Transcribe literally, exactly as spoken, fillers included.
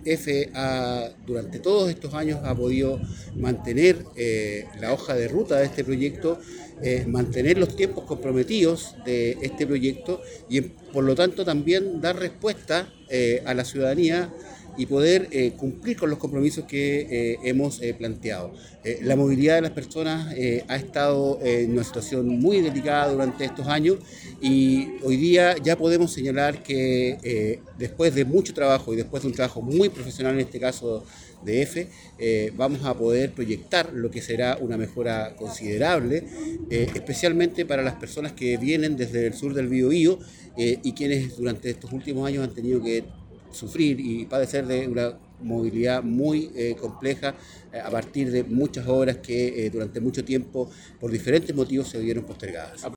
EFE ha, durante todos estos años ha podido mantener eh, la hoja de ruta de este proyecto, eh, mantener los tiempos comprometidos de este proyecto y por lo tanto también dar respuesta eh, a la ciudadanía y poder eh, cumplir con los compromisos que eh, hemos eh, planteado. Eh, la movilidad de las personas eh, ha estado eh, en una situación muy delicada durante estos años y hoy día ya podemos señalar que eh, después de mucho trabajo y después de un trabajo muy profesional, en este caso de EFE, eh, vamos a poder proyectar lo que será una mejora considerable, eh, especialmente para las personas que vienen desde el sur del Biobío eh, y quienes durante estos últimos años han tenido que sufrir y padecer de una movilidad muy eh, compleja eh, a partir de muchas obras que eh, durante mucho tiempo por diferentes motivos se vieron postergadas.